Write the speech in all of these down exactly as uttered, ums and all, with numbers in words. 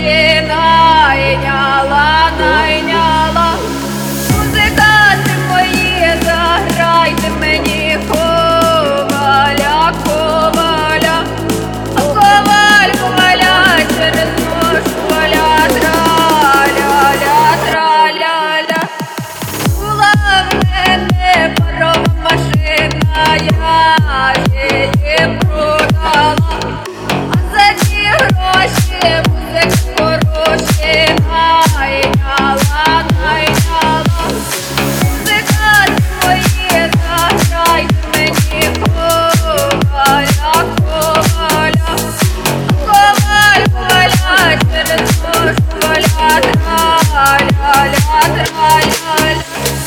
гроші найняла, найняла. Музиканти мої, заграйте мені коваля, коваля, а коваль коваля через ножку валя, траля-ля, траля-ля. Була в мене парова машина, я її продала, а за ті гроші музики хороші найняла, найняла. Музиканти мої, заграйте мені коваля, коваля, коваль коваля через ножку валя, траля-ля, траля-ля.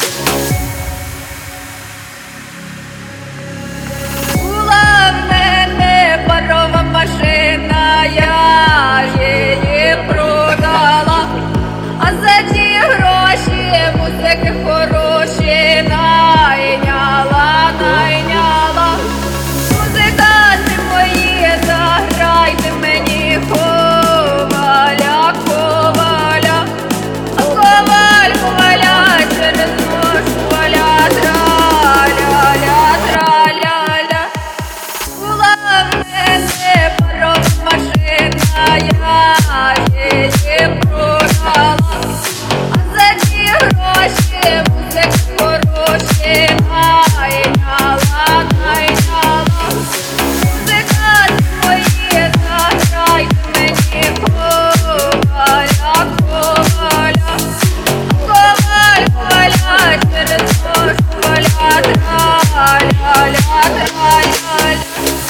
Була в мене парова машина, я її продала, а за ті гроші музики хороші найняла, найняла. Музиканти мої, заграйте мені коваля, коваля, а коваль коваля через ножку валя, траля-ля, траля-ля. Була в мене парова машина, я її продала, а за ті гроші музики хороші найняла, найняла. Музиканти мої, заграйте мені коваля, коваля, коваль коваля через ножку валя, траля-ля, траля-ля.